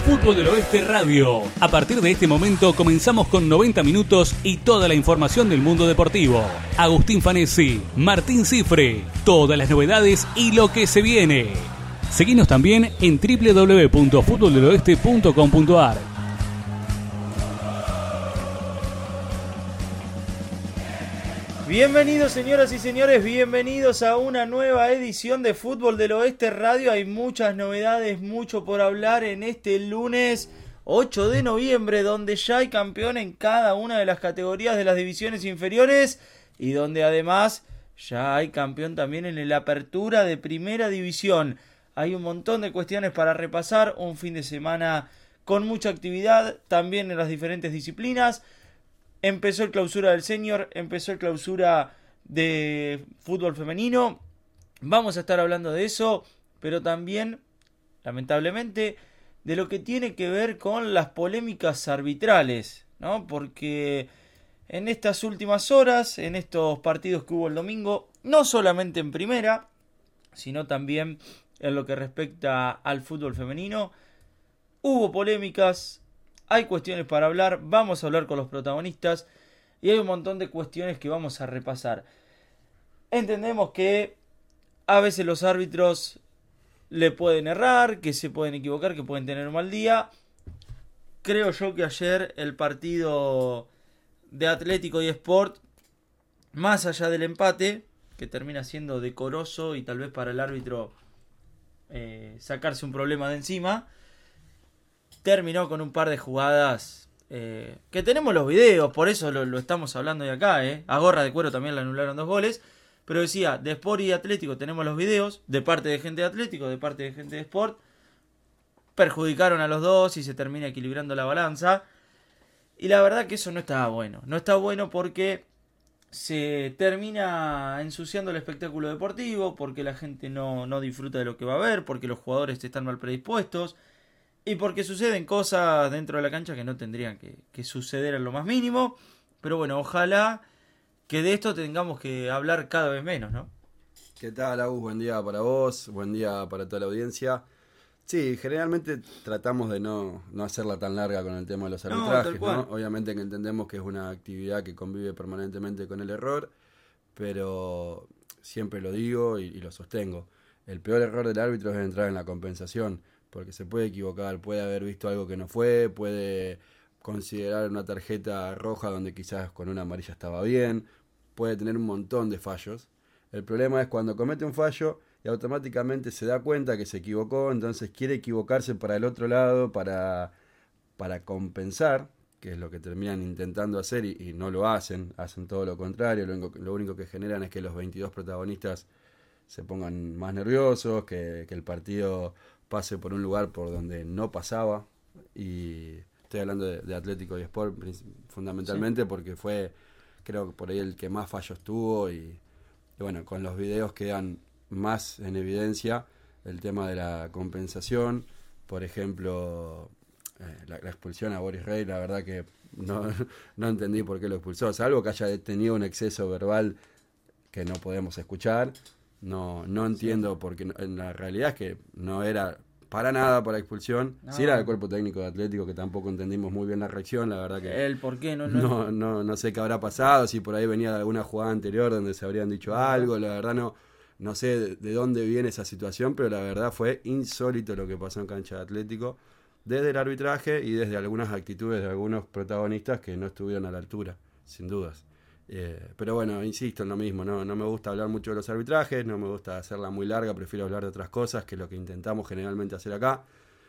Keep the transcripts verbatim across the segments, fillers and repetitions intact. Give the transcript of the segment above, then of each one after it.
Fútbol del Oeste Radio. A partir de este momento comenzamos con noventa minutos y toda la información del mundo deportivo. Agustín Fanesi, Martín Cifre, todas las novedades y lo que se viene. Seguinos también en doble u doble u doble u punto fútbol del oeste punto com punto a r. Bienvenidos señoras y señores, bienvenidos a una nueva edición de Fútbol del Oeste Radio. Hay muchas novedades, mucho por hablar en este lunes ocho de noviembre, donde ya hay campeón en cada una de las categorías de las divisiones inferiores y donde además ya hay campeón también en la apertura de primera división. Hay un montón de cuestiones para repasar, un fin de semana con mucha actividad también en las diferentes disciplinas. Empezó el clausura del senior, empezó el clausura de fútbol femenino. Vamos a estar hablando de eso, pero también, lamentablemente, de lo que tiene que ver con las polémicas arbitrales, ¿no? Porque en estas últimas horas, en estos partidos que hubo el domingo, no solamente en primera, sino también en lo que respecta al fútbol femenino, hubo polémicas. Hay cuestiones para hablar, vamos a hablar con los protagonistas y hay un montón de cuestiones que vamos a repasar. Entendemos que a veces los árbitros le pueden errar, que se pueden equivocar, que pueden tener un mal día. Creo yo que ayer el partido de Atlético y Sport, más allá del empate, que termina siendo decoroso y tal vez para el árbitro eh, sacarse un problema de encima, terminó con un par de jugadas eh, que tenemos los videos, por eso lo, lo estamos hablando de acá. Eh. A gorra de cuero también le anularon dos goles. Pero decía, de Sport y Atlético tenemos los videos, de parte de gente de Atlético, de parte de gente de Sport. Perjudicaron a los dos y se termina equilibrando la balanza. Y la verdad que eso no está bueno. No está bueno porque se termina ensuciando el espectáculo deportivo, porque la gente no, no disfruta de lo que va a ver, porque los jugadores están mal predispuestos. Y porque suceden cosas dentro de la cancha que no tendrían que, que suceder en lo más mínimo. Pero bueno, ojalá que de esto tengamos que hablar cada vez menos, ¿no? ¿Qué tal, Agus? Buen día para vos, buen día para toda la audiencia. Sí, generalmente tratamos de no, no hacerla tan larga con el tema de los arbitrajes, ¿no? ¿no? Obviamente que entendemos que es una actividad que convive permanentemente con el error, pero siempre lo digo y, y lo sostengo. El peor error del árbitro es entrar en la compensación, porque se puede equivocar, puede haber visto algo que no fue, puede considerar una tarjeta roja donde quizás con una amarilla estaba bien, puede tener un montón de fallos. El problema es cuando comete un fallo y automáticamente se da cuenta que se equivocó, entonces quiere equivocarse para el otro lado, para, para compensar, que es lo que terminan intentando hacer y, y no lo hacen, hacen todo lo contrario. Lo único, lo único que generan es que los veintidós protagonistas se pongan más nerviosos, que, que el partido pase por un lugar por donde no pasaba. Y estoy hablando de, de Atlético y Sport fundamentalmente, sí, porque fue, creo que por ahí el que más fallos tuvo y, y bueno, con los videos quedan más en evidencia el tema de la compensación. Por ejemplo, eh, la, la expulsión a Boris Rey, la verdad que no, no entendí por qué lo expulsó, salvo que haya tenido un exceso verbal que no podemos escuchar. No, no entiendo, sí, porque no, en la realidad es que no era para nada para expulsión. No. Sí era el cuerpo técnico de Atlético, que tampoco entendimos muy bien la reacción, la verdad que el por qué no no, no no no sé qué habrá pasado, si por ahí venía de alguna jugada anterior donde se habrían dicho algo, la verdad no no sé de, de dónde viene esa situación, pero la verdad fue insólito lo que pasó en cancha de Atlético, desde el arbitraje y desde algunas actitudes de algunos protagonistas que no estuvieron a la altura, sin dudas. Eh, pero bueno, insisto en lo mismo, no, no me gusta hablar mucho de los arbitrajes, no me gusta hacerla muy larga, prefiero hablar de otras cosas, que es lo que intentamos generalmente hacer acá.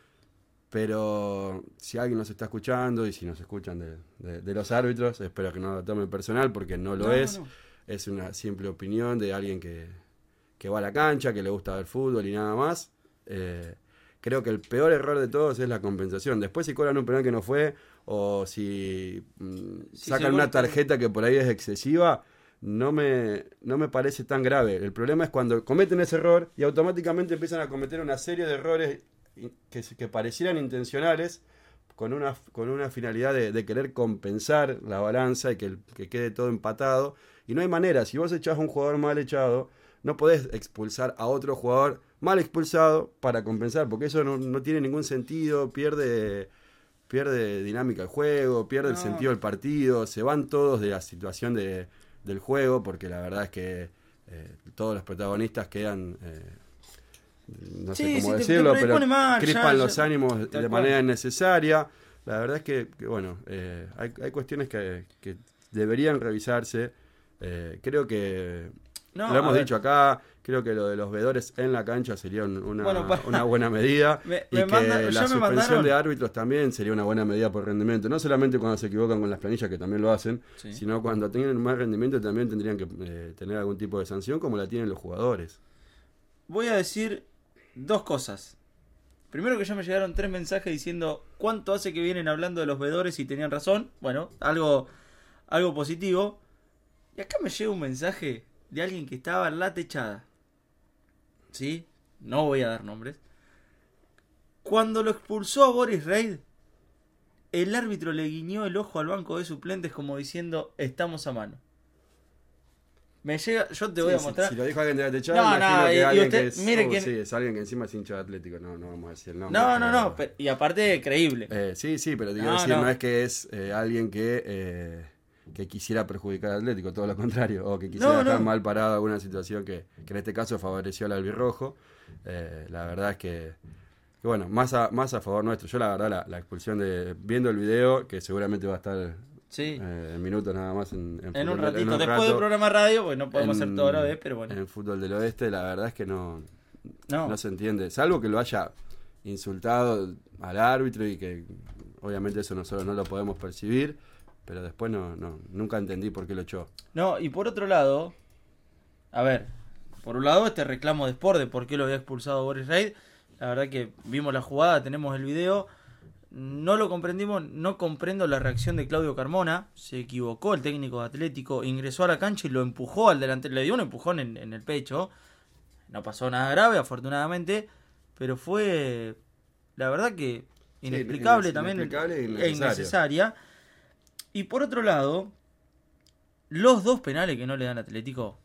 Pero si alguien nos está escuchando y si nos escuchan de, de, de los árbitros, espero que no lo tomen personal, porque no lo no, es. No. Es una simple opinión de alguien que, que va a la cancha, que le gusta ver fútbol y nada más. Eh, creo que el peor error de todos es la compensación. Después si cobran un penal que no fue, o si mmm, sí, sacan una tarjeta que por ahí es excesiva, no me, no me parece tan grave. El problema es cuando cometen ese error y automáticamente empiezan a cometer una serie de errores que, que parecieran intencionales, con una, con una finalidad de, de querer compensar la balanza y que, que quede todo empatado. Y no hay manera, si vos echás a un jugador mal echado, no podés expulsar a otro jugador mal expulsado para compensar, porque eso no, no tiene ningún sentido, pierde, pierde dinámica el juego, pierde no. el sentido del partido, se van todos de la situación de, del juego, porque la verdad es que eh, todos los protagonistas quedan... Eh, no sé sí, cómo sí, decirlo, te, te pero mal, crispan ya, los ya, ánimos de manera innecesaria. La verdad es que, que bueno, eh, hay, hay cuestiones que, que deberían revisarse. Eh, creo que, no, lo hemos dicho acá, creo que lo de los vedores en la cancha sería un, una, bueno, para, una buena medida. Me, y me que manda, la suspensión de árbitros también sería una buena medida por rendimiento. No solamente cuando se equivocan con las planillas, que también lo hacen, sí. sino cuando tienen más rendimiento también tendrían que eh, tener algún tipo de sanción como la tienen los jugadores. Voy a decir dos cosas. Primero, que ya me llegaron tres mensajes diciendo cuánto hace que vienen hablando de los vedores y tenían razón. Bueno, algo, algo positivo. Y acá me llega un mensaje de alguien que estaba en la techada. ¿Sí? No voy a dar nombres. Cuando lo expulsó a Boris Reid, el árbitro le guiñó el ojo al banco de suplentes como diciendo, estamos a mano. Me llega, yo te voy sí, a mostrar. Si, si lo dijo alguien de la techada, no, imagino no, que y, alguien usted, que es, mire oh, quién... sí, es alguien que encima es hincha de Atlético, no, no vamos a decir el nombre. No, no, no, pero, y aparte creíble. Eh, sí, sí, pero te quiero no, decir, no. no es que es eh, alguien que eh, que quisiera perjudicar al Atlético, todo lo contrario, o que quisiera no, dejar no. mal parado alguna situación que, que en este caso favoreció al albirrojo. Eh, la verdad es que, que bueno, más a, más a favor nuestro. Yo la verdad la, la expulsión de, viendo el video, que seguramente va a estar... Sí. Eh, en minutos nada más en, en, en fútbol, un ratito, en un después rato, del programa radio, pues no podemos en, hacer todo a la vez, pero bueno. En el fútbol del oeste la verdad es que no, no. no se entiende, salvo que lo haya insultado al árbitro y que obviamente eso nosotros no lo podemos percibir, pero después no, no nunca entendí por qué lo echó. No, y por otro lado, a ver, por un lado este reclamo de Sport de por qué lo había expulsado Boris Reid, la verdad que vimos la jugada, tenemos el video. No lo comprendimos, no comprendo la reacción de Claudio Carmona. Se equivocó el técnico de Atlético, ingresó a la cancha y lo empujó al delantero, le dio un empujón en, en el pecho. No pasó nada grave, afortunadamente, pero fue, la verdad que inexplicable sí, también inexplicable e innecesaria. Y por otro lado, los dos penales que no le dan a Atlético,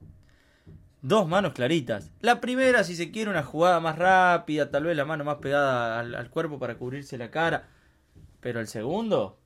dos manos claritas. La primera, si se quiere, una jugada más rápida, tal vez la mano más pegada al, al cuerpo para cubrirse la cara. Pero el segundo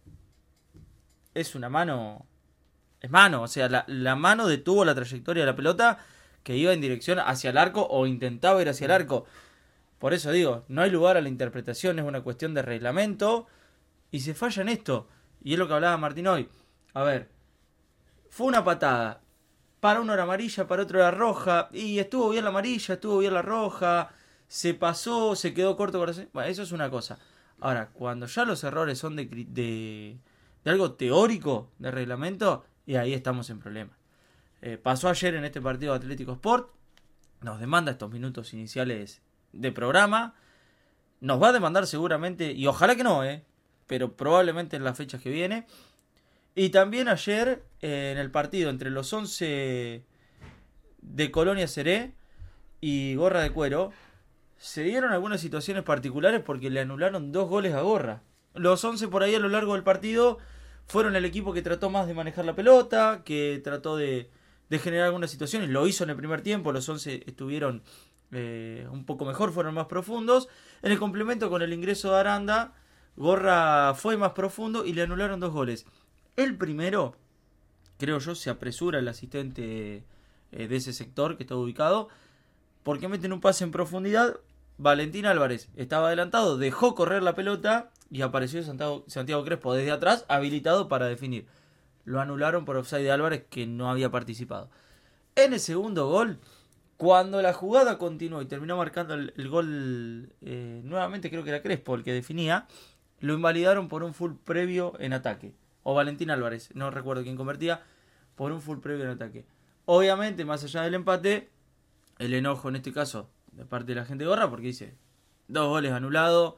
es una mano... Es mano, o sea, la, la mano detuvo la trayectoria de la pelota que iba en dirección hacia el arco o intentaba ir hacia el arco. Por eso digo, no hay lugar a la interpretación, es una cuestión de reglamento y se falla en esto. Y es lo que hablaba Martín hoy. A ver, fue una patada. Para uno era amarilla, para otro era roja. Y estuvo bien la amarilla, estuvo bien la roja. Se pasó, se quedó corto. Bueno, eso es una cosa. Ahora, cuando ya los errores son de, de, de algo teórico, de reglamento, y ahí estamos en problemas. Eh, pasó ayer en este partido de Atlético Sport. Nos demanda estos minutos iniciales de programa. Nos va a demandar seguramente, y ojalá que no, eh, pero probablemente en las fechas que viene. Y también ayer, eh, en el partido entre los once de Colonia Seré y Gorra de Cuero, se dieron algunas situaciones particulares porque le anularon dos goles a Gorra. Los once por ahí a lo largo del partido fueron el equipo que trató más de manejar la pelota, que trató de, de generar algunas situaciones. Lo hizo en el primer tiempo, los once estuvieron eh, un poco mejor, fueron más profundos. En el complemento con el ingreso de Aranda, Gorra fue más profundo y le anularon dos goles. El primero, creo yo, se apresura el asistente eh, de ese sector que está ubicado, porque meten un pase en profundidad. Valentín Álvarez estaba adelantado, dejó correr la pelota y apareció Santiago, Santiago Crespo desde atrás, habilitado para definir. Lo anularon por offside de Álvarez, que no había participado. En el segundo gol, cuando la jugada continuó y terminó marcando el, el gol, eh, nuevamente creo que era Crespo el que definía, lo invalidaron por un full previo en ataque. O Valentín Álvarez, no recuerdo quién convertía, por un full previo en ataque. Obviamente, más allá del empate, el enojo en este caso de parte de la gente de Gorra, porque dice, dos goles anulados.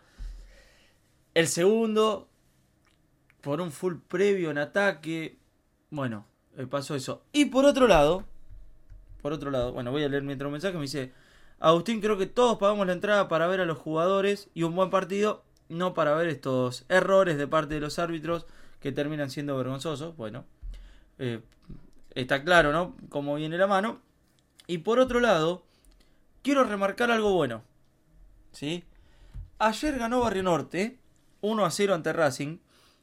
El segundo, por un full previo en ataque. Bueno, pasó eso. Y por otro lado, por otro lado, bueno, voy a leer mientras un mensaje, me dice, Agustín, creo que todos pagamos la entrada para ver a los jugadores y un buen partido, no para ver estos errores de parte de los árbitros que terminan siendo vergonzosos. Bueno, eh, está claro, ¿no?, cómo viene la mano. Y por otro lado, quiero remarcar algo bueno. ¿Sí? Ayer ganó Barrio Norte uno a cero ante Racing.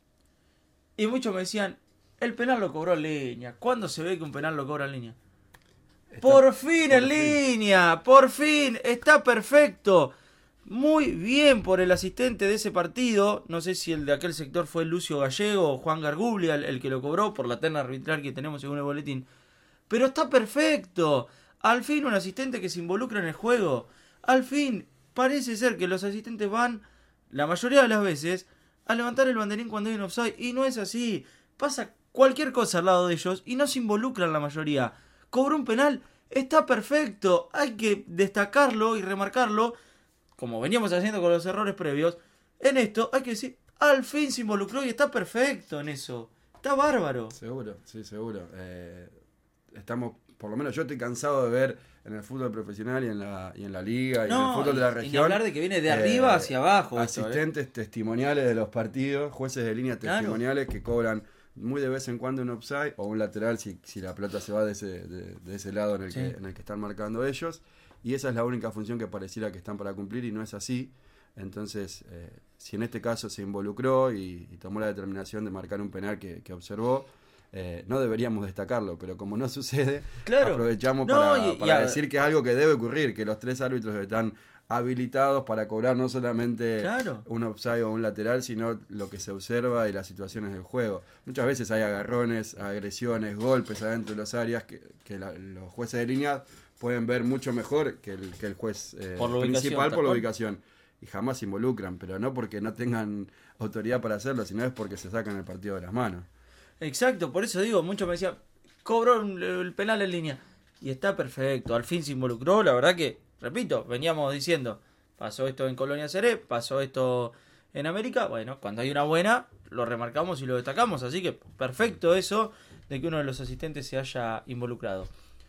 Y muchos me decían, el penal lo cobró en línea. ¿Cuándo se ve que un penal lo cobra en línea? Está, por fin por en fin. línea, por fin, está perfecto. Muy bien por el asistente de ese partido. No sé si el de aquel sector fue Lucio Gallego o Juan Gargublia el, el que lo cobró por la terna arbitral que tenemos según el boletín. Pero está perfecto. Al fin un asistente que se involucra en el juego. Al fin parece ser que los asistentes van, la mayoría de las veces, a levantar el banderín cuando hay un offside. Y no es así. Pasa cualquier cosa al lado de ellos y no se involucran la mayoría. Cobró un penal, está perfecto. Hay que destacarlo y remarcarlo. Como veníamos haciendo con los errores previos, en esto hay que decir, al fin se involucró y está perfecto en eso. Está bárbaro. Seguro, sí, seguro. Eh, estamos, por lo menos yo estoy cansado de ver en el fútbol profesional y en la, y en la liga y no, en el fútbol de la región. Y hablar de que viene de arriba eh, hacia abajo. Asistentes esto, ¿eh? testimoniales de los partidos, jueces de línea testimoniales claro. que cobran muy de vez en cuando un offside o un lateral si, si la pelota se va de ese, de, de ese lado en el, sí. que, en el que están marcando ellos. Y esa es la única función que pareciera que están para cumplir y no es así. Entonces, eh, si en este caso se involucró y, y tomó la determinación de marcar un penal que, que observó, eh, no deberíamos destacarlo, pero como no sucede, claro. aprovechamos no, para, y, para y decir que es algo que debe ocurrir, que los tres árbitros están habilitados para cobrar no solamente claro. un offside o un lateral, sino lo que se observa y las situaciones del juego. Muchas veces hay agarrones, agresiones, golpes adentro de las áreas que, que la, los jueces de línea pueden ver mucho mejor que el, que el juez eh, por principal por la ubicación. Y jamás se involucran, pero no porque no tengan autoridad para hacerlo, sino es porque se sacan el partido de las manos. Exacto, por eso digo, muchos me decían, cobró el penal en línea. Y está perfecto, al fin se involucró, la verdad que, repito, veníamos diciendo, pasó esto en Colonia Seré, pasó esto en América, bueno, cuando hay una buena, lo remarcamos y lo destacamos, así que perfecto eso de que uno de los asistentes se haya involucrado.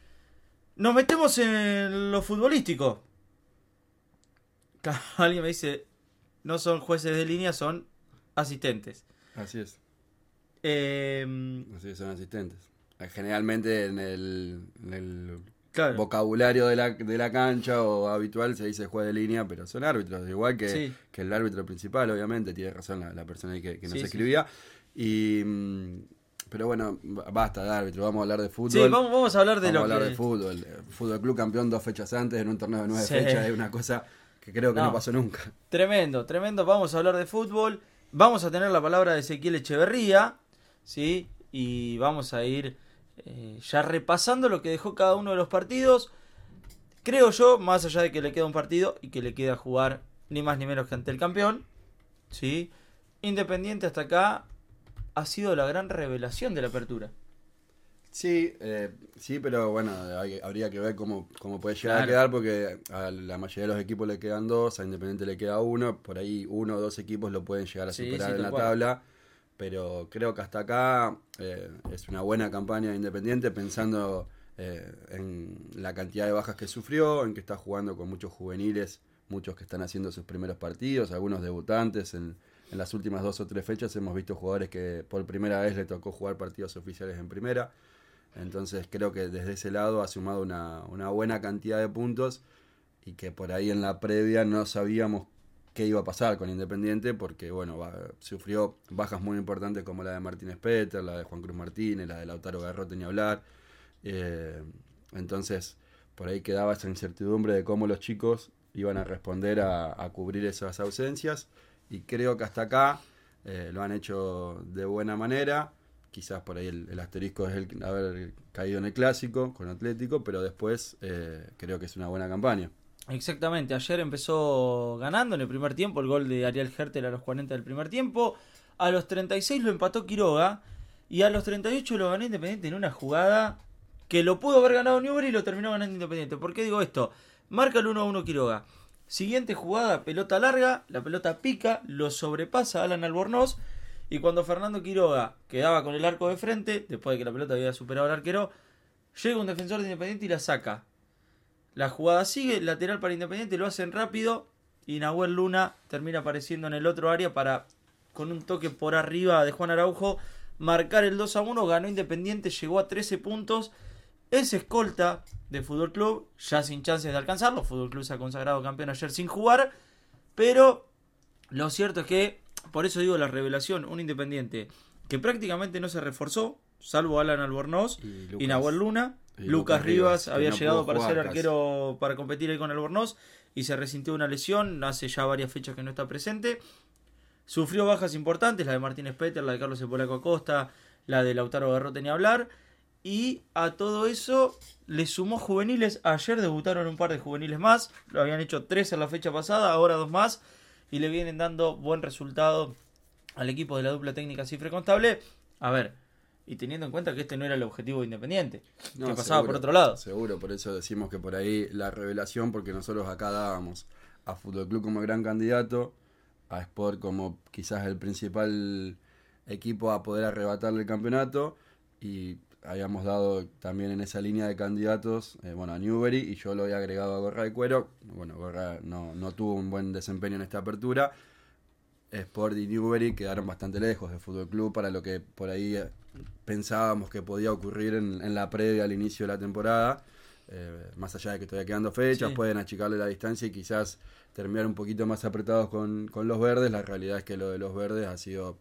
Nos metemos en lo futbolístico. Alguien me dice, no son jueces de línea, son asistentes. Así es. Eh, Así es, son asistentes. Generalmente en el, en el claro. vocabulario de la, de la cancha o habitual se dice juez de línea, pero son árbitros, igual que, sí. que el árbitro principal, obviamente, tiene razón la, la persona que, que nos sí, escribía. Sí. Y... Pero bueno, basta de árbitro, vamos a hablar de fútbol. Sí, vamos, vamos a hablar de vamos lo a hablar que... de fútbol. El Fútbol Club campeón dos fechas antes en un torneo de nueve sí. fechas es una cosa que creo que no. no pasó nunca. Tremendo, tremendo. Vamos a hablar de fútbol. Vamos a tener la palabra de Ezequiel Echeverría, ¿sí? Y vamos a ir eh, ya repasando lo que dejó cada uno de los partidos. Creo yo, más allá de que le queda un partido y que le queda jugar ni más ni menos que ante el campeón, ¿sí? Independiente hasta acá ha sido la gran revelación de la apertura. Sí, eh, sí, pero bueno, hay, habría que ver cómo, cómo puede llegar claro. a quedar, porque a la mayoría de los equipos le quedan dos, a Independiente le queda uno, por ahí uno o dos equipos lo pueden llegar a superar sí, sí, en la cual. tabla, pero creo que hasta acá eh, es una buena campaña de Independiente, pensando eh, en la cantidad de bajas que sufrió, en que está jugando con muchos juveniles, muchos que están haciendo sus primeros partidos, algunos debutantes. En, en las últimas dos o tres fechas hemos visto jugadores que por primera vez le tocó jugar partidos oficiales en primera. Entonces creo que desde ese lado ha sumado una, una buena cantidad de puntos y que por ahí en la previa no sabíamos qué iba a pasar con Independiente, porque bueno, va, sufrió bajas muy importantes como la de Martínez Peter, la de Juan Cruz Martínez, la de Lautaro Garrote ni hablar. Eh, entonces por ahí quedaba esa incertidumbre de cómo los chicos iban a responder a, a cubrir esas ausencias, y creo que hasta acá eh, lo han hecho de buena manera. Quizás por ahí el, el asterisco es el haber caído en el clásico con Atlético, pero después eh, creo que es una buena campaña. Exactamente, ayer empezó ganando en el primer tiempo, el gol de Ariel Hertel a los cuarenta del primer tiempo, a los treinta y seis lo empató Quiroga, y a los treinta y ocho lo ganó Independiente en una jugada que lo pudo haber ganado Newbery y lo terminó ganando Independiente. ¿Por qué digo esto? Marca el uno a uno Quiroga. Siguiente jugada, pelota larga, la pelota pica, lo sobrepasa Alan Albornoz, y cuando Fernando Quiroga quedaba con el arco de frente, después de que la pelota había superado al arquero, llega un defensor de Independiente y la saca. La jugada sigue, lateral para Independiente, lo hacen rápido, y Nahuel Luna termina apareciendo en el otro área para, con un toque por arriba de Juan Araujo, marcar el dos a uno, ganó Independiente, llegó a trece puntos, es escolta de Fútbol Club, ya sin chances de alcanzarlo. Fútbol Club se ha consagrado campeón ayer sin jugar, pero lo cierto es que, por eso digo la revelación, un Independiente que prácticamente no se reforzó, salvo Alan Albornoz y, Lucas, y Nahuel Luna. Y Lucas, Lucas Rivas, Rivas había no llegado para ser arquero, casi. Para competir ahí con Albornoz, y se resintió una lesión, hace ya varias fechas que no está presente. Sufrió bajas importantes, la de Martínez Peter, la de Carlos El Polaco Acosta, la de Lautaro Garrote ni hablar. Y a todo eso le sumó juveniles. Ayer debutaron un par de juveniles más, lo habían hecho tres en la fecha pasada, ahora dos más, y le vienen dando buen resultado al equipo de la dupla técnica Cifre Contable. A ver, y teniendo en cuenta que este no era el objetivo de Independiente, no, que pasaba seguro, por otro lado. Seguro, por eso decimos que por ahí la revelación, porque nosotros acá dábamos a Fútbol Club como gran candidato, a Sport como quizás el principal equipo a poder arrebatarle el campeonato, y habíamos dado también en esa línea de candidatos, eh, bueno, a Newbery, y yo lo había agregado a Gorra de Cuero. Bueno, Gorra no, no tuvo un buen desempeño en esta apertura. Sport y Newbery quedaron bastante lejos de Fútbol Club para lo que por ahí pensábamos que podía ocurrir en, en la previa al inicio de la temporada. Eh, más allá de que todavía quedando fechas, sí, pueden achicarle la distancia y quizás terminar un poquito más apretados con, con los verdes. La realidad es que lo de los verdes ha sido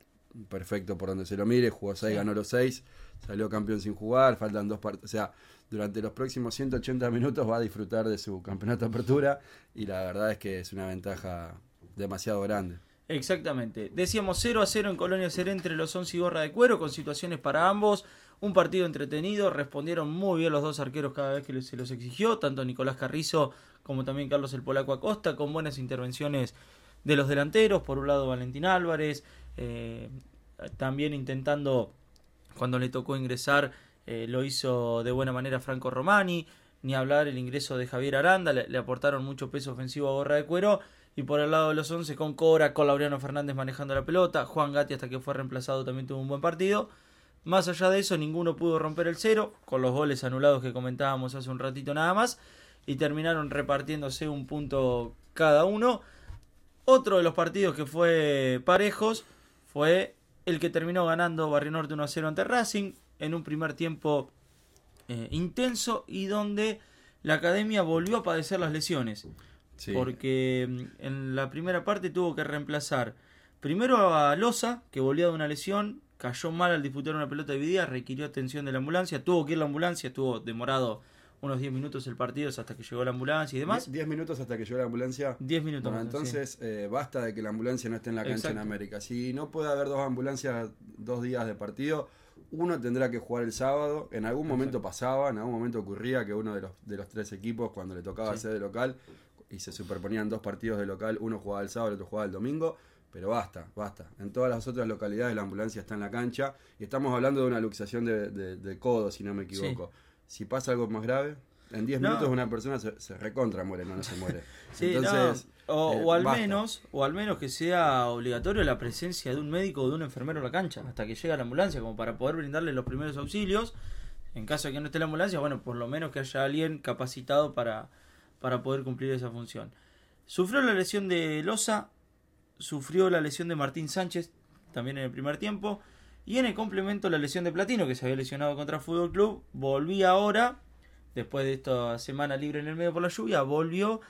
perfecto por donde se lo mire. Jugó seis, sí, ganó los seis, salió campeón sin jugar, faltan dos partidos. O sea, durante los próximos ciento ochenta minutos va a disfrutar de su campeonato de apertura, y la verdad es que es una ventaja demasiado grande. Exactamente. Decíamos cero a cero en Colonia Seré entre los once y Gorra de Cuero, con situaciones para ambos. Un partido entretenido, respondieron muy bien los dos arqueros cada vez que se los exigió, tanto Nicolás Carrizo como también Carlos El Polaco Acosta, con buenas intervenciones de los delanteros. Por un lado Valentín Álvarez, eh, también intentando, cuando le tocó ingresar, eh, lo hizo de buena manera Franco Romani. Ni hablar el ingreso de Javier Aranda, le, le aportaron mucho peso ofensivo a Gorra de Cuero. Y por el lado de los once, con Cora, con Laureano Fernández manejando la pelota, Juan Gatti, hasta que fue reemplazado, también tuvo un buen partido. Más allá de eso, ninguno pudo romper el cero, con los goles anulados que comentábamos hace un ratito nada más, y terminaron repartiéndose un punto cada uno. Otro de los partidos que fue parejos fue el que terminó ganando Barrio Norte uno a cero ante Racing, en un primer tiempo eh, intenso, y donde la academia volvió a padecer las lesiones. Sí. Porque en la primera parte tuvo que reemplazar primero a Loza, que volvía de una lesión, cayó mal al disputar una pelota dividida, requirió atención de la ambulancia, tuvo que ir la ambulancia, estuvo demorado unos diez minutos el partido hasta que llegó la ambulancia y demás. diez minutos hasta que llegó la ambulancia. diez minutos. Bueno, entonces sí. eh, basta de que la ambulancia no esté en la cancha. Exacto. En América. Si no puede haber dos ambulancias dos días de partido, uno tendrá que jugar el sábado. En algún momento Exacto. pasaba, en algún momento ocurría que uno de los, de los tres equipos, cuando le tocaba sí. ser de local, y se superponían dos partidos de local, uno jugaba el sábado, el otro jugaba el domingo, pero basta, basta. En todas las otras localidades la ambulancia está en la cancha, y estamos hablando de una luxación de, de, de codo, si no me equivoco. Sí. Si pasa algo más grave, en diez no. minutos una persona se, se recontra muere, no, no se muere. Sí, Entonces, no. o, eh, o al basta. menos, o al menos que sea obligatorio la presencia de un médico o de un enfermero en la cancha, hasta que llegue la ambulancia, como para poder brindarle los primeros auxilios. En caso de que no esté la ambulancia, bueno, por lo menos que haya alguien capacitado para... para poder cumplir esa función. Sufrió la lesión de Loza, sufrió la lesión de Martín Sánchez, también en el primer tiempo, y en el complemento la lesión de Platino, que se había lesionado contra Fútbol Club, volvía ahora, después de esta semana libre en el medio por la lluvia, volvió,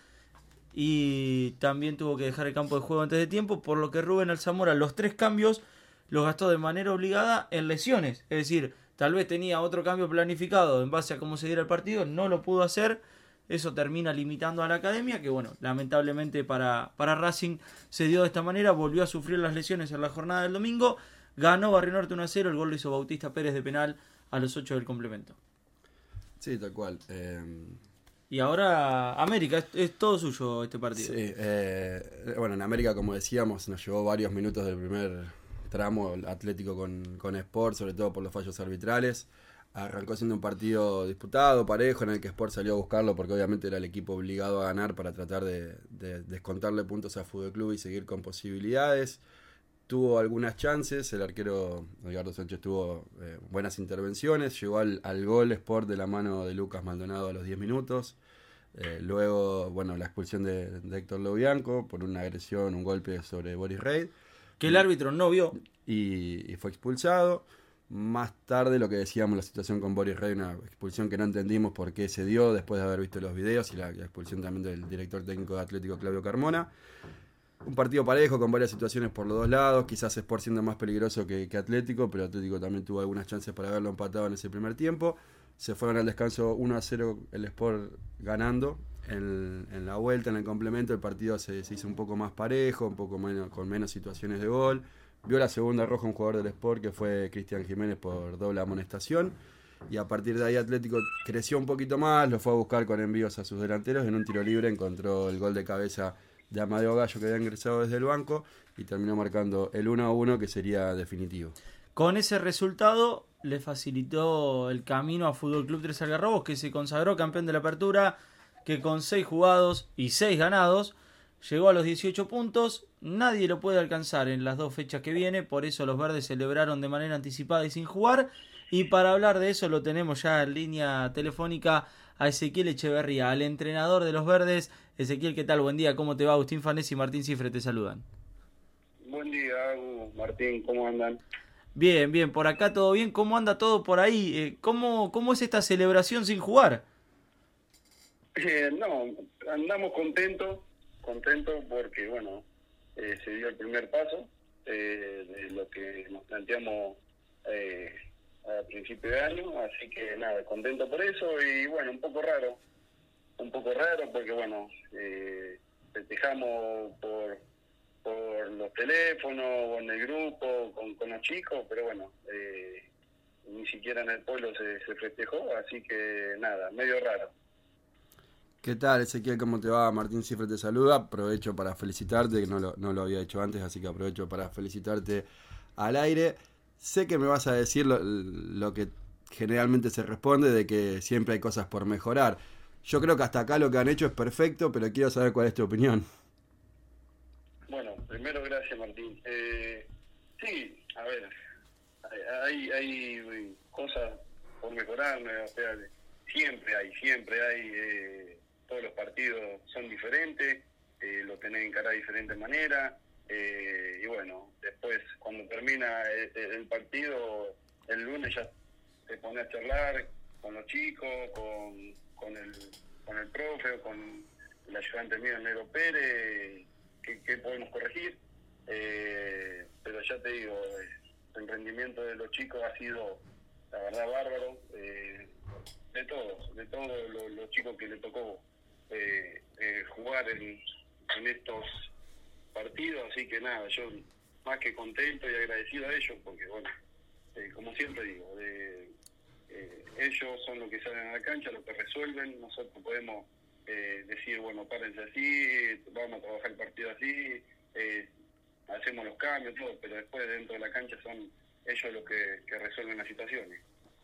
y también tuvo que dejar el campo de juego antes de tiempo, por lo que Rubén Alzamora los tres cambios los gastó de manera obligada en lesiones, es decir, tal vez tenía otro cambio planificado en base a cómo se diera el partido, no lo pudo hacer. Eso termina limitando a la academia, que bueno, lamentablemente para, para Racing se dio de esta manera, volvió a sufrir las lesiones en la jornada del domingo, ganó Barrio Norte uno a cero, el gol lo hizo Bautista Pérez de penal a los ocho del complemento. Sí, tal cual. Eh... Y ahora América, es, es todo suyo este partido. Sí, eh, bueno, en América, como decíamos, nos llevó varios minutos del primer tramo Atlético con, con Sport, sobre todo por los fallos arbitrales. Arrancó siendo un partido disputado, parejo, en el que Sport salió a buscarlo porque obviamente era el equipo obligado a ganar para tratar de, de descontarle puntos a Fútbol Club y seguir con posibilidades. Tuvo algunas chances, el arquero Edgardo Sánchez tuvo eh, buenas intervenciones, llegó al, al gol Sport de la mano de Lucas Maldonado a los diez minutos. Eh, luego, bueno, la expulsión de, de Héctor Lobianco por una agresión, un golpe sobre Boris Reid. Que el árbitro no vio. Y, y fue expulsado. Más tarde, lo que decíamos, la situación con Boris Rey, una expulsión que no entendimos por qué se dio después de haber visto los videos, y la, la expulsión también del director técnico de Atlético, Claudio Carmona. Un partido parejo con varias situaciones por los dos lados, quizás Sport siendo más peligroso que, que Atlético, pero Atlético también tuvo algunas chances para haberlo empatado en ese primer tiempo. Se fueron al descanso uno a cero el Sport ganando. En, en la vuelta, en el complemento, el partido se, se hizo un poco más parejo, un poco menos, con menos situaciones de gol. Vio la segunda roja un jugador del Sport, que fue Cristian Jiménez, por doble amonestación. Y a partir de ahí Atlético creció un poquito más, lo fue a buscar con envíos a sus delanteros. En un tiro libre encontró el gol de cabeza de Amadeo Gallo, que había ingresado desde el banco, y terminó marcando el uno a uno, que sería definitivo. Con ese resultado le facilitó el camino a Fútbol Club Tres Algarrobos, que se consagró campeón de la Apertura, que con seis jugados y seis ganados llegó a los dieciocho puntos. Nadie lo puede alcanzar en las dos fechas que viene, por eso los verdes celebraron de manera anticipada y sin jugar. Y para hablar de eso lo tenemos ya en línea telefónica a Ezequiel Echeverría, al entrenador de los verdes. Ezequiel, ¿qué tal? Buen día, ¿cómo te va? Agustín Fanesi y Martín Cifre te saludan. Buen día, Agus, Martín, ¿cómo andan? Bien, bien, por acá todo bien. ¿Cómo anda todo por ahí? Eh, ¿cómo, ¿Cómo es esta celebración sin jugar? Eh, no, andamos contentos, contentos porque, bueno, eh, se dio el primer paso eh, de lo que nos planteamos eh, a principio de año, así que nada, contento por eso. Y bueno, un poco raro, un poco raro porque, bueno, eh, festejamos por por los teléfonos o en el grupo con, con los chicos, pero bueno, eh, ni siquiera en el pueblo se, se festejó, así que nada, medio raro. ¿Qué tal, Ezequiel? ¿Cómo te va? Martín Cifre te saluda. Aprovecho para felicitarte, que no lo, no lo había hecho antes, así que aprovecho para felicitarte al aire. Sé que me vas a decir lo, lo que generalmente se responde, de que siempre hay cosas por mejorar. Yo creo que hasta acá lo que han hecho es perfecto, pero quiero saber cuál es tu opinión. Bueno, primero gracias, Martín. Eh, sí, a ver, hay, hay cosas por mejorar, o sea, siempre hay, siempre hay, eh, todos los partidos son diferentes, eh, lo tenés que encarar de diferente manera, eh, y bueno, después cuando termina el, el partido, el lunes ya te pones a charlar con los chicos, con, con, el, con el profe, o con el ayudante mío, Negro Pérez, que, que podemos corregir, eh, pero ya te digo, eh, el rendimiento de los chicos ha sido, la verdad, bárbaro, eh, de todos, de todos los, los chicos que le tocó eh, eh, jugar en, en estos partidos, así que nada, yo más que contento y agradecido a ellos, porque bueno, eh, como siempre digo, de, eh, ellos son los que salen a la cancha, los que resuelven, nosotros podemos eh, decir, bueno, párense así, vamos a trabajar el partido así, eh, hacemos los cambios, todo, pero después dentro de la cancha son ellos los que, que resuelven las situaciones.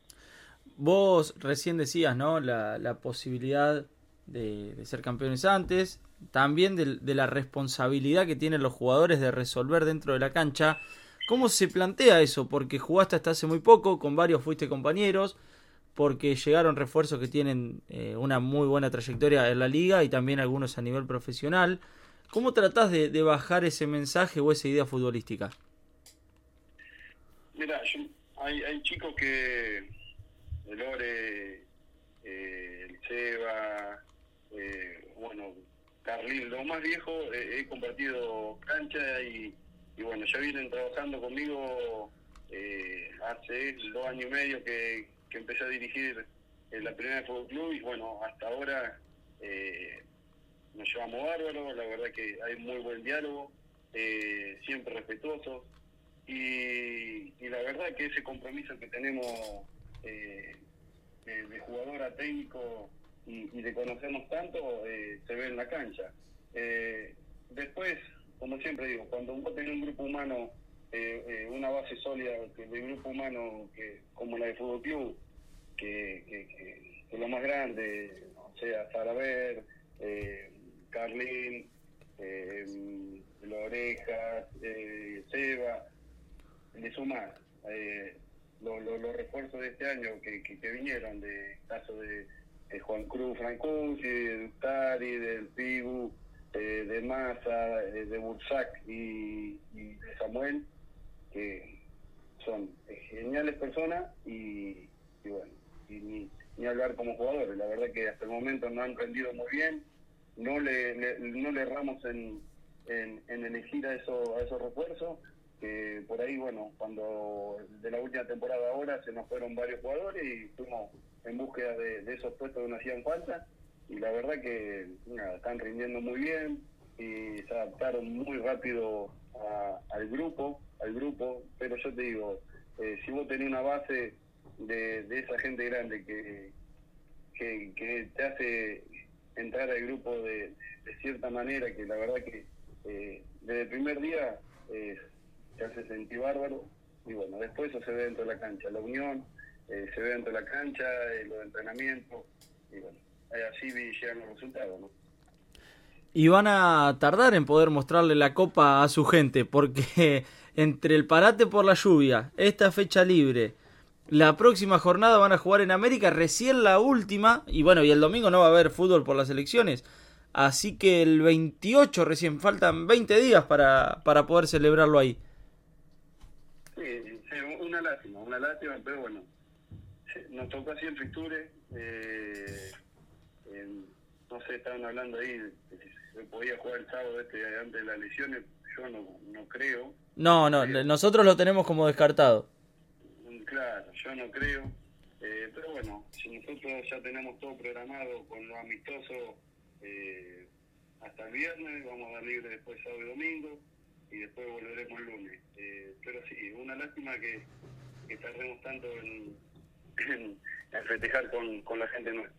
Vos recién decías, ¿no? La, la posibilidad de, de ser campeones antes, también de, de la responsabilidad que tienen los jugadores de resolver dentro de la cancha. ¿Cómo se plantea eso? Porque jugaste hasta hace muy poco, con varios fuiste compañeros, porque llegaron refuerzos que tienen eh, una muy buena trayectoria en la liga y también algunos a nivel profesional. ¿Cómo tratás de, de bajar ese mensaje o esa idea futbolística? Mira, hay, hay chicos que, el Ore, eh, el Seba, eh, bueno, Carlín, los más viejos, eh, he compartido cancha y, y bueno, ya vienen trabajando conmigo eh, hace dos años y medio que, que empecé a dirigir en la primera de Fútbol Club y bueno, hasta ahora eh, nos llevamos bárbaros, la verdad que hay muy buen diálogo, eh, siempre respetuosos y, y la verdad que ese compromiso que tenemos eh, de, de jugador a técnico y, y de conocernos tanto eh, se ve en la cancha. Eh, después, como siempre digo, cuando uno tiene un grupo humano, eh, eh, una base sólida de grupo humano que como la de Fútbol Club, que, que, que, que lo más grande, o sea, Saraber, eh, Carlín, eh, La Oreja, eh, Seba, le sumar eh, lo, lo, los refuerzos de este año que, que, que vinieron, de caso de, de Juan Cruz Francuzzi, de Ustari, del Pigu, eh, de Massa, eh, de Bursac y, y de Samuel, que son geniales personas y, y bueno, y ni, ni hablar como jugadores. La verdad que hasta el momento no han rendido muy bien, no le, le no le erramos en, en, en elegir a, eso, a esos refuerzos, que por ahí, bueno, cuando de la última temporada ahora se nos fueron varios jugadores y fuimos en búsqueda de, de esos puestos que nos hacían falta, y la verdad que nada, están rindiendo muy bien y se adaptaron muy rápido a, al grupo, al grupo, pero yo te digo, eh, si vos tenés una base de, de esa gente grande que, que, que te hace entrar al grupo de, de cierta manera, que la verdad que eh, desde el primer día eh, te hace sentir bárbaro, y bueno, después eso se ve dentro de la cancha, la unión, eh, se ve dentro de la cancha, eh, los entrenamientos, y bueno, así llegan los resultados, ¿no? Y van a tardar en poder mostrarle la copa a su gente, porque entre el parate por la lluvia, esta fecha libre, la próxima jornada van a jugar en América, recién la última, y bueno, y el domingo no va a haber fútbol por las elecciones, así que el veintiocho recién, faltan veinte días para, para poder celebrarlo ahí. Sí, sí, una lástima, una lástima, pero bueno, nos tocó así en Fricture, eh, en, no sé, estaban hablando ahí de si se podía jugar el sábado este antes de las lesiones, yo no, no creo. No, no, creo. Nosotros lo tenemos como descartado. Claro, yo no creo, eh, pero bueno, si nosotros ya tenemos todo programado con lo amistoso eh, hasta el viernes, vamos a dar libre después sábado y domingo, y después volveremos el lunes. Eh, pero sí, una lástima que, que tardemos tanto en, en, en festejar con, con la gente nuestra.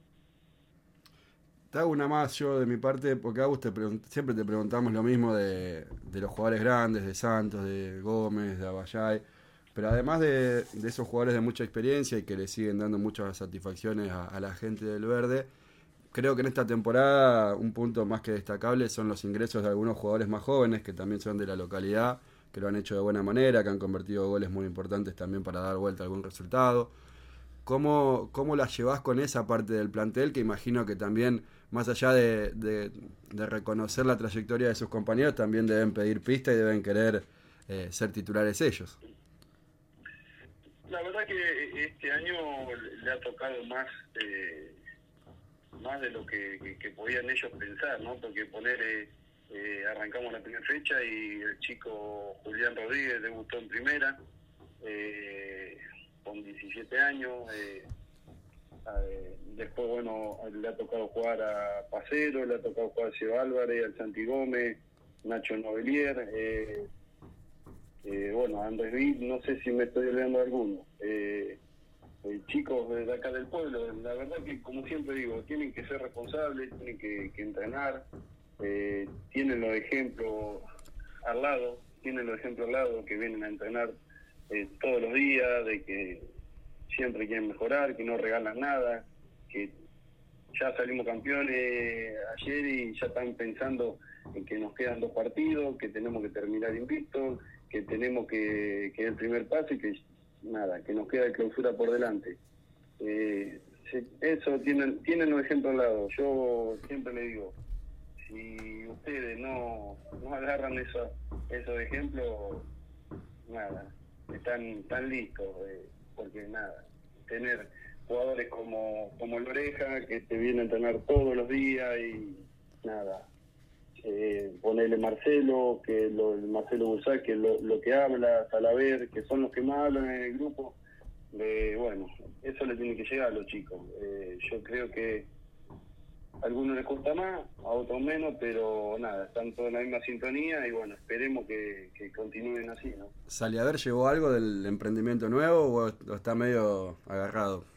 Te hago una más yo de mi parte, porque Agus te pregunt- siempre te preguntamos lo mismo de, de los jugadores grandes, de Santos, de Gómez, de Abayay, pero además de, de esos jugadores de mucha experiencia y que le siguen dando muchas satisfacciones a, a la gente del Verde, creo que en esta temporada un punto más que destacable son los ingresos de algunos jugadores más jóvenes que también son de la localidad, que lo han hecho de buena manera, que han convertido goles muy importantes también para dar vuelta a algún resultado. ¿Cómo, cómo la llevas con esa parte del plantel? Que imagino que también, más allá de, de, de reconocer la trayectoria de sus compañeros, también deben pedir pista y deben querer eh, ser titulares ellos. La verdad que este año le ha tocado más eh, más de lo que, que, que podían ellos pensar, ¿no? Porque poner eh, eh, arrancamos la primera fecha y el chico Julián Rodríguez debutó en primera eh, con diecisiete años. Eh, eh, después, bueno, le ha tocado jugar a Pacero, le ha tocado jugar a Seba Álvarez, al Santi Gómez, Nacho Novelier, eh, eh, bueno, Andrés Vitt, no sé si me estoy olvidando de alguno. Eh, eh, chicos de acá del pueblo, la verdad que, como siempre digo, tienen que ser responsables, tienen que, que entrenar, eh, tienen los ejemplos al lado, tienen los ejemplos al lado que vienen a entrenar eh, todos los días, de que siempre quieren mejorar, que no regalan nada, que ya salimos campeones ayer y ya están pensando en que nos quedan dos partidos, que tenemos que terminar invictos, que tenemos que, que el primer paso y que nada, que nos queda de clausura por delante. Eh, eso tienen, tienen los ejemplos al lado. Yo siempre le digo, si ustedes no, no agarran eso, esos ejemplos, nada, están, están listos, eh, porque nada, tener jugadores como, como el Oreja, que te viene a entrenar todos los días y nada, eh, ponerle Marcelo, que lo, Marcelo Bursá, que lo, lo que habla, Salaver, que son los que más hablan en el grupo, eh, bueno, eso le tiene que llegar a los chicos. Eh, yo creo que a algunos les cuesta más, a otros menos, pero nada, están todos en la misma sintonía y bueno, esperemos que, que continúen así, ¿no? ¿Saliaver llevó algo del emprendimiento nuevo o está medio agarrado?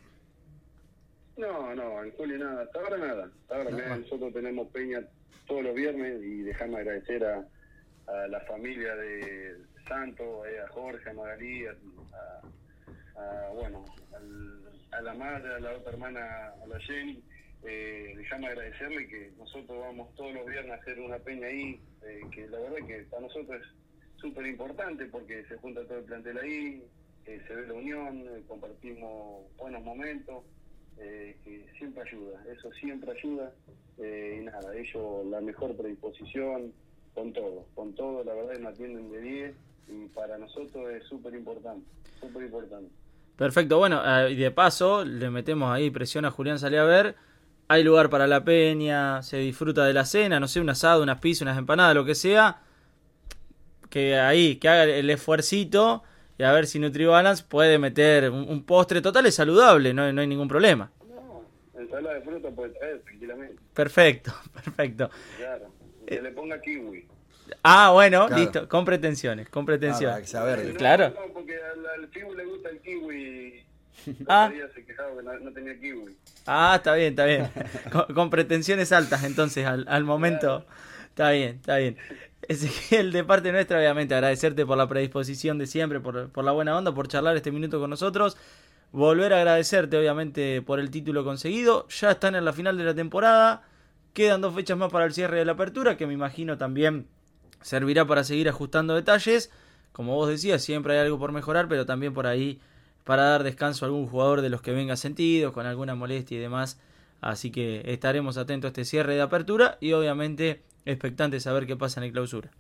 No, no, en Julio nada, hasta ahora nada. Hasta ahora nada. Nosotros tenemos peña todos los viernes y dejamos agradecer a, a la familia de Santos, eh, a Jorge, a Magalí, a, a, a bueno, al, a la madre, a la otra hermana, a la Jenny. Eh, dejamos agradecerle que nosotros vamos todos los viernes a hacer una peña ahí, eh, que la verdad que para nosotros es súper importante porque se junta todo el plantel ahí, eh, se ve la unión, eh, compartimos buenos momentos. Eh, que siempre ayuda, eso siempre ayuda, eh, y nada, ellos la mejor predisposición, con todo, con todo, la verdad nos atienden de diez, y para nosotros es súper importante, súper importante. Perfecto, bueno, y de paso le metemos ahí presión a Julián Salí a ver. Hay lugar para la peña, se disfruta de la cena, no sé, un asado, unas pizzas, unas empanadas, lo que sea. Que ahí, que haga el esfuercito y a ver si NutriBalance puede meter un, un postre. Total, es saludable, no, no hay ningún problema. No, ensalada de fruta puede traer tranquilamente. Perfecto, perfecto. Claro, que eh, le ponga kiwi. Ah, bueno, claro. Listo, con pretensiones, con pretensiones. Ah, que sea verde. No, Claro. No, porque al, al kiwi le gusta el kiwi. Ah. Día se quejaba que no, no tenía kiwi. Ah, está bien, está bien. Con, con pretensiones altas, entonces, al, al momento. Claro. Está bien, está bien. Ezequiel, de parte nuestra, obviamente, agradecerte por la predisposición de siempre, por, por la buena onda, por charlar este minuto con nosotros. Volver a agradecerte, obviamente, por el título conseguido. Ya están en la final de la temporada. Quedan dos fechas más para el cierre de la apertura, que me imagino también servirá para seguir ajustando detalles. Como vos decías, siempre hay algo por mejorar, pero también por ahí para dar descanso a algún jugador de los que venga sentido, con alguna molestia y demás. Así que estaremos atentos a este cierre de apertura y obviamente expectantes a ver qué pasa en el clausura.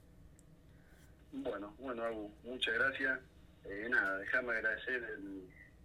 Bueno, bueno, Agu, muchas gracias. Eh, nada, déjame agradecer el,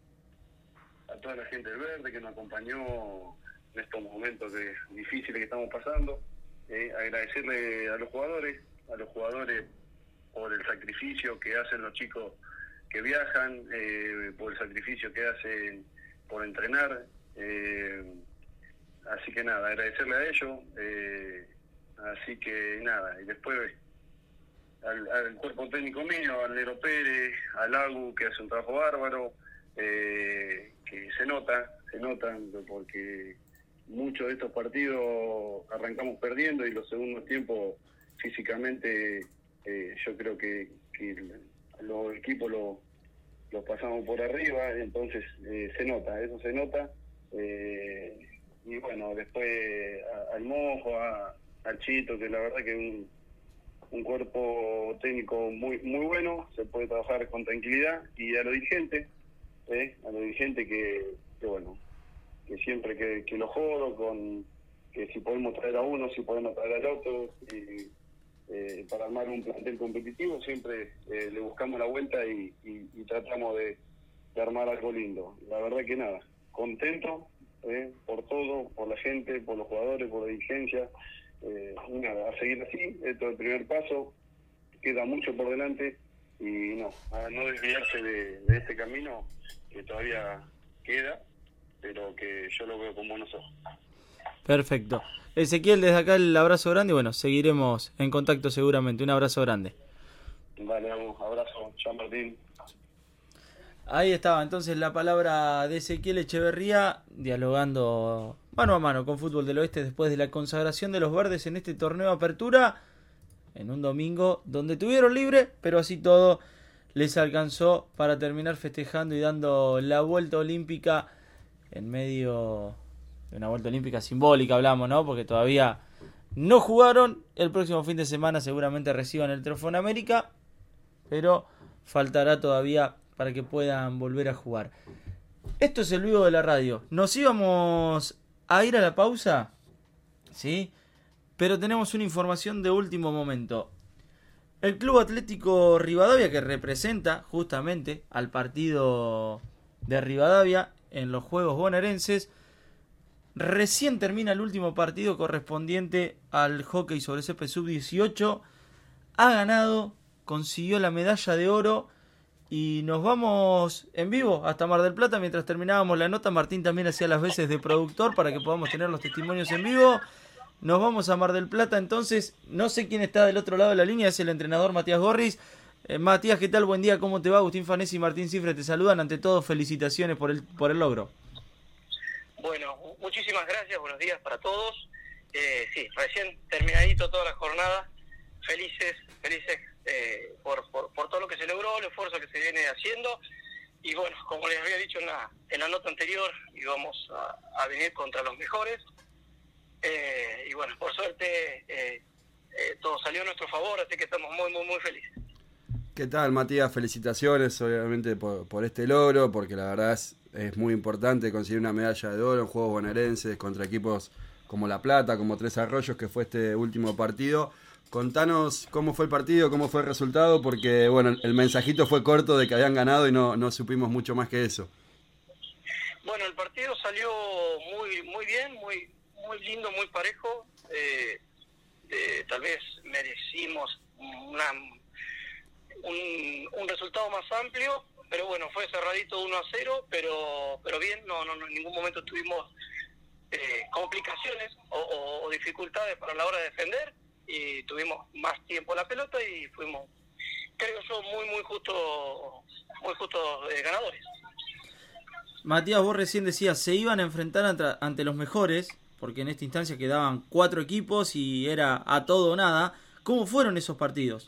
a toda la gente del Verde que nos acompañó en estos momentos de, difíciles que estamos pasando. Eh, agradecerle a los jugadores, a los jugadores por el sacrificio que hacen los chicos que viajan, eh, por el sacrificio que hacen por entrenar. Eh, así que nada, agradecerle a ellos. Eh, así que nada, y después al, al cuerpo técnico mío, al Nero Pérez, al Agu, que hace un trabajo bárbaro, eh, que se nota, se notan, porque muchos de estos partidos arrancamos perdiendo y los segundos tiempos físicamente eh, yo creo que, que los equipos los lo pasamos por arriba, entonces eh, se nota, eso se nota. Eh, y bueno, después a, al Mojo, a, al Chito, que la verdad que es un, un cuerpo técnico muy muy bueno, se puede trabajar con tranquilidad, y a los dirigentes, eh, a los dirigentes que, que bueno, que siempre que, que lo jodo, con que si podemos traer a uno, si podemos traer al otro, y, eh, para armar un plantel competitivo, siempre eh, le buscamos la vuelta y, y, y tratamos de, de armar algo lindo. La verdad que nada, contento eh, por todo, por la gente, por los jugadores, por la dirigencia. Eh, nada, a seguir así, esto es el primer paso, queda mucho por delante y no, a no desviarse de, de este camino que todavía queda, pero que yo lo veo con buenos ojos. Perfecto. Ezequiel, desde acá el abrazo grande y bueno, seguiremos en contacto seguramente. Un abrazo grande. Vale, un abrazo. Chao, Martín. Ahí estaba entonces la palabra de Ezequiel Echeverría, dialogando mano a mano con Fútbol del Oeste después de la consagración de los verdes en este torneo de apertura, en un domingo donde tuvieron libre, pero así todo les alcanzó para terminar festejando y dando la vuelta olímpica en medio de una vuelta olímpica simbólica, hablamos, ¿no? Porque todavía no jugaron. El próximo fin de semana seguramente reciban el Trofeo en América, pero faltará todavía para que puedan volver a jugar. Esto es el vivo de la radio. Nos íbamos a ir a la pausa, ¿sí? Pero tenemos una información de último momento. El Club Atlético Rivadavia, que representa justamente al partido de Rivadavia en los Juegos Bonaerenses, recién termina el último partido correspondiente al hockey sobre césped sub dieciocho. Ha ganado, consiguió la medalla de oro y nos vamos en vivo hasta Mar del Plata. Mientras terminábamos la nota, Martín también hacía las veces de productor para que podamos tener los testimonios en vivo. Nos vamos a Mar del Plata entonces. No sé quién está del otro lado de la línea, es el entrenador Matías Gorris. Eh, Matías, ¿qué tal? Buen día, ¿cómo te va? Agustín Fanesi y Martín Cifre te saludan. Ante todo, felicitaciones por el, por el logro. Bueno, muchísimas gracias, buenos días para todos. Eh, sí, recién terminadito toda la jornada, felices, felices eh, por, por, por todo lo que se logró, el esfuerzo que se viene haciendo. Y bueno, como les había dicho en la, en la nota anterior, íbamos a, a venir contra los mejores. Eh, y bueno, por suerte eh, eh, todo salió a nuestro favor, así que estamos muy, muy, muy felices. ¿Qué tal, Matías? Felicitaciones, obviamente, por, por este logro, porque la verdad es, es muy importante conseguir una medalla de oro en juegos bonaerenses contra equipos como La Plata, como Tres Arroyos, que fue este último partido. contanos cómo fue el partido, cómo fue el resultado, porque bueno, el mensajito fue corto de que habían ganado y no, no supimos mucho más que eso. Bueno, el partido salió muy muy bien, muy muy lindo, muy parejo. Eh, eh, tal vez merecimos una, un, un resultado más amplio, pero bueno, fue cerradito uno a cero, pero pero bien, no, no, no en ningún momento tuvimos eh, complicaciones o, o, o dificultades para la hora de defender, y tuvimos más tiempo la pelota y fuimos, creo yo, muy muy justo, muy justos eh, ganadores. Matías, vos recién decías, se iban a enfrentar ante, ante los mejores, porque en esta instancia quedaban cuatro equipos y era a todo o nada. ¿Cómo fueron esos partidos?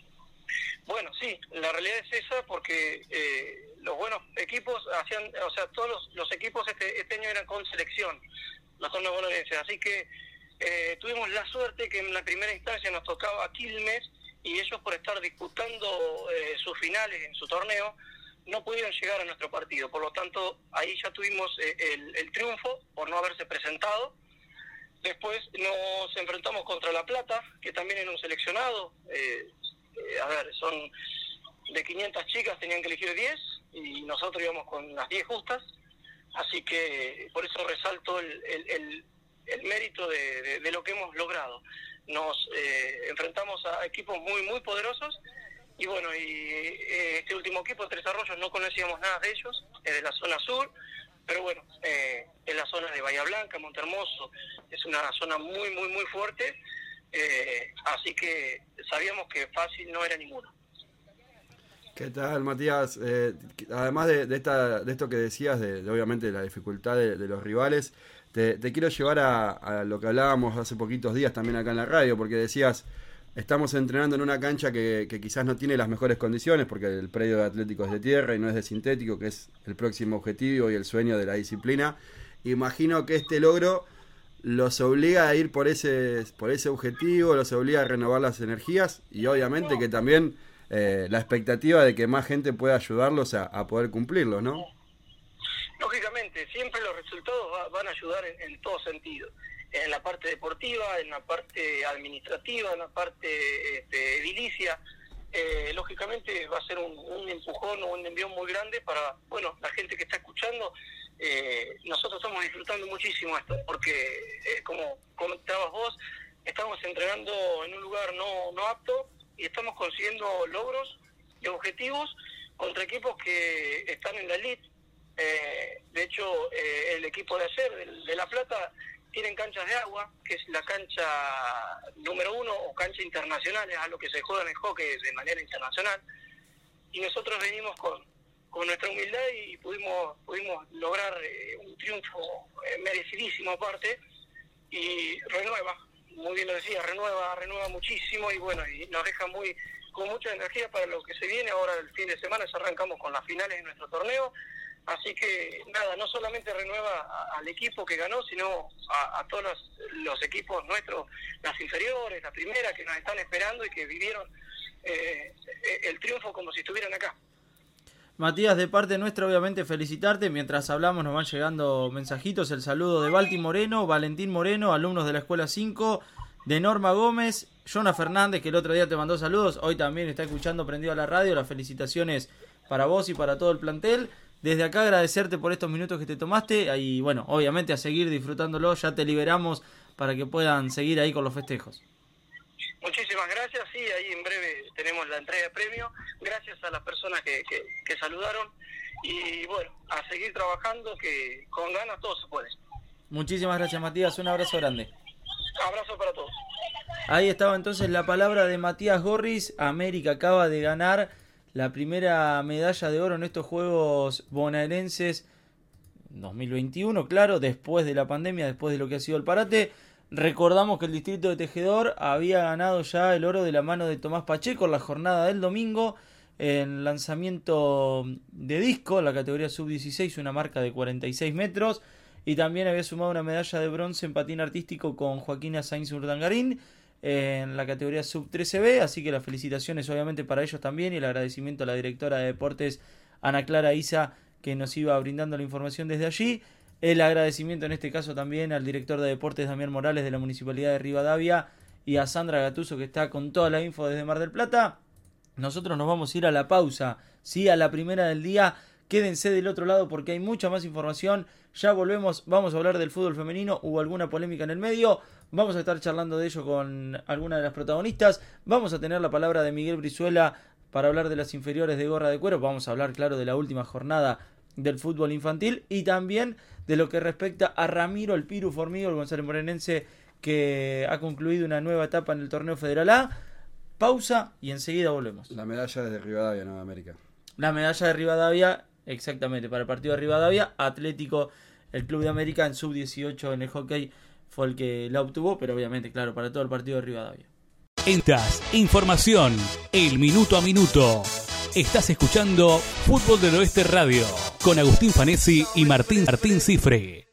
Bueno, sí, la realidad es esa, porque eh, los buenos equipos hacían, o sea, todos los, los equipos este, este año eran con selección, los torneos bonaerenses, así que eh, tuvimos la suerte que en la primera instancia nos tocaba Quilmes, y ellos, por estar disputando eh, sus finales en su torneo, no pudieron llegar a nuestro partido. Por lo tanto, ahí ya tuvimos eh, el, el triunfo por no haberse presentado. Después nos enfrentamos contra La Plata, que también era un seleccionado. Eh, eh, a ver, son de quinientas chicas, tenían que elegir diez, y nosotros íbamos con las diez justas. Así que por eso resalto el, el, el, el mérito de, de, de lo que hemos logrado. Nos eh, enfrentamos a equipos muy, muy poderosos. Y bueno, y eh, este último equipo, Tres Arroyos, no conocíamos nada de ellos, es de la zona sur, pero bueno, eh, es la zona de Bahía Blanca, Montehermoso, es una zona muy, muy, muy fuerte, eh, así que sabíamos que fácil no era ninguno. ¿Qué tal, Matías? Eh, además de, de, esta, de esto que decías, de, de obviamente la dificultad de, de los rivales, te, te quiero llevar a, a lo que hablábamos hace poquitos días también acá en la radio, porque decías... Estamos entrenando en una cancha que, que quizás no tiene las mejores condiciones, porque el predio de Atlético es de tierra y no es de sintético, que es el próximo objetivo y el sueño de la disciplina. Imagino que este logro los obliga a ir por ese, por ese objetivo, los obliga a renovar las energías, y obviamente que también eh, la expectativa de que más gente pueda ayudarlos a, a poder cumplirlos, ¿no? Lógicamente, siempre los resultados va, van a ayudar en, en todo sentido. En la parte deportiva, en la parte administrativa, en la parte este, edilicia. Eh, lógicamente va a ser un, un empujón o un envión muy grande para, bueno, la gente que está escuchando. Eh, nosotros estamos disfrutando muchísimo esto, porque eh, como comentabas vos, estamos entrenando en un lugar no, no apto y estamos consiguiendo logros y objetivos contra equipos que están en la elite. Eh, de hecho, eh, el equipo de ayer, de, de La Plata, tienen canchas de agua, que es la cancha número uno o cancha internacional, es a lo que se juega en el hockey de manera internacional, y nosotros venimos con, con nuestra humildad y pudimos pudimos lograr eh, un triunfo eh, merecidísimo aparte, y renueva, muy bien lo decía, renueva, renueva muchísimo, y bueno, y nos deja muy con mucha energía para lo que se viene. Ahora el fin de semana ya arrancamos con las finales de nuestro torneo. Así que nada, no solamente renueva a, al equipo que ganó, sino a, a todos los, los equipos nuestros, las inferiores, la primera, que nos están esperando y que vivieron eh, el triunfo como si estuvieran acá. Matías, de parte nuestra, obviamente felicitarte. Mientras hablamos nos van llegando mensajitos. El saludo de Balti Moreno, Valentín Moreno, alumnos de la Escuela cinco, de Norma Gómez, Jonah Fernández, que el otro día te mandó saludos, hoy también está escuchando prendido a la radio. Las felicitaciones para vos y para todo el plantel. Desde acá agradecerte por estos minutos que te tomaste y bueno, obviamente a seguir disfrutándolo. Ya te liberamos para que puedan seguir ahí con los festejos. Muchísimas gracias, sí, ahí en breve tenemos la entrega de premio. Gracias a las personas que, que, que saludaron y bueno, a seguir trabajando, que con ganas todo se puede. Muchísimas gracias, Matías, un abrazo grande. Abrazo para todos. Ahí estaba entonces la palabra de Matías Gorris. América acaba de ganar la primera medalla de oro en estos Juegos Bonaerenses dos mil veintiuno, claro, después de la pandemia, después de lo que ha sido el parate. Recordamos que el distrito de Tejedor había ganado ya el oro de la mano de Tomás Pacheco en la jornada del domingo, en lanzamiento de disco, en la categoría sub dieciséis, una marca de cuarenta y seis metros, y también había sumado una medalla de bronce en patín artístico con Joaquina Sainz Urdangarín en la categoría sub trece B, así que las felicitaciones obviamente para ellos también y el agradecimiento a la directora de deportes Ana Clara Isa, que nos iba brindando la información desde allí. El agradecimiento en este caso también al director de deportes Damián Morales de la Municipalidad de Rivadavia y a Sandra Gattuso, que está con toda la info desde Mar del Plata. Nosotros nos vamos a ir a la pausa, sí, a la primera del día. Quédense del otro lado porque hay mucha más información. Ya volvemos, vamos a hablar del fútbol femenino. Hubo alguna polémica en el medio. Vamos a estar charlando de ello con alguna de las protagonistas. Vamos a tener la palabra de Miguel Brizuela para hablar de las inferiores de Gorra de Cuero. Vamos a hablar, claro, de la última jornada del fútbol infantil y también de lo que respecta a Ramiro el Piru Formigo, el González Morenense, que ha concluido una nueva etapa en el torneo Federal A. Pausa y enseguida volvemos. La medalla es de Rivadavia, Nueva América. La medalla de Rivadavia, exactamente, para el partido de Rivadavia. Atlético, el Club de América en sub dieciocho en el hockey fue el que la obtuvo, pero obviamente, claro, para todo el partido de Rivadavia. Entas, información, el minuto a minuto. Estás escuchando Fútbol del Oeste Radio con Agustín Fanesi y Martín Martín Cifre.